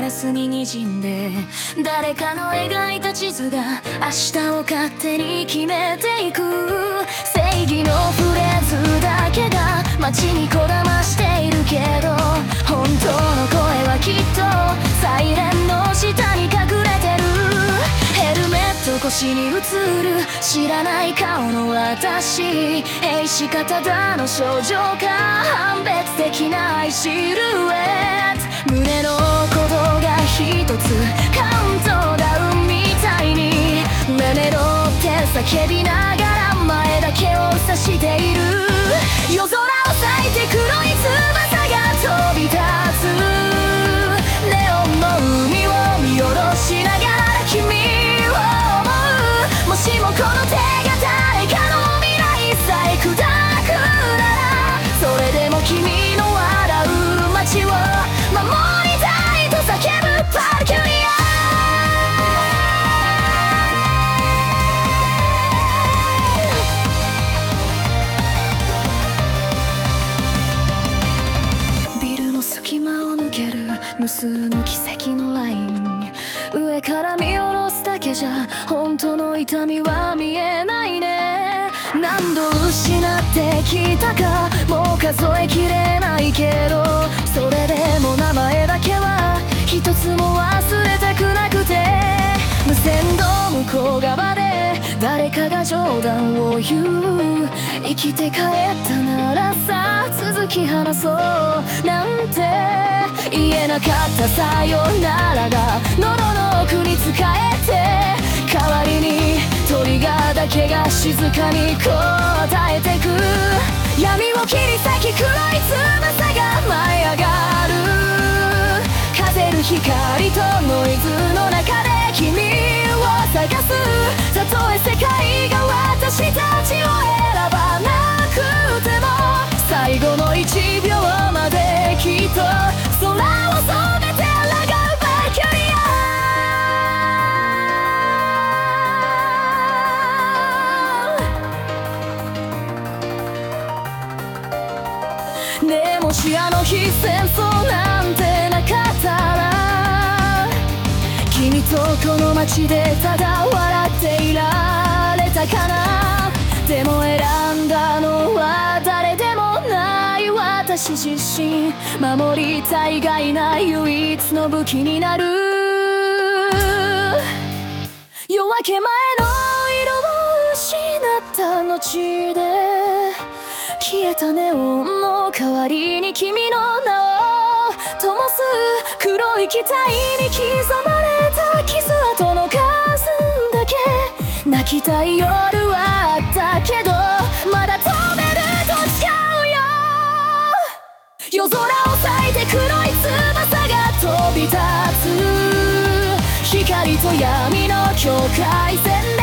ラスに滲んで、誰かの描いた地図が明日を勝手に決めていく。正義のフレーズだけが街にこだましているけど、本当の声はきっとサイレンの下に隠れてる。ヘルメット腰に映る知らない顔の私、兵士かただの少女か判別できないシルエット。胸の鼓動が一つカウントダウンみたいにメメロって叫びながら前だけを指している。夜空を咲いて黒い翼が飛び立つ。ネオンの海を見下ろしながら君を思う。もしもこの手が誰かの未来さえ砕くなら、それでも君の笑う街を守りたいと叫ぶバルキュリア。ビルの隙間を抜ける無数の奇跡のライン、上から見下ろすだけじゃ本当の痛みは見えないね。何度失ってきたかもう数えきれないけど、それでも名前だけは一つも忘れたくなくて、無線の向こう側で誰かが冗談を言う。生きて帰ったならさ続き話そうなんて言えなかったさよならが喉の奥に使えて、代わりにトリガーだけが静かに答えてく。闇を切り裂き黒い翼が舞い上がる。風る光とノイズの中で君を探す。たとえ世界が私たちを選ばなくても、最後の1秒まできっと空を染めて抗うバルキュリア。ねえもしあの日戦争なんてなかったら、君とこの街でただ笑っていられたかな。でも選んだのは誰でもない私自身、守りたいがいない唯一の武器になる。夜明け前の色を失った後で消えたネオンの代わりに君の名を灯す。黒い機体に刻まれた傷跡の数だけ泣きたい夜はあったけど、まだ飛べると誓うよ。夜空を咲いて黒い翼が飛び立つ。光と闇の境界線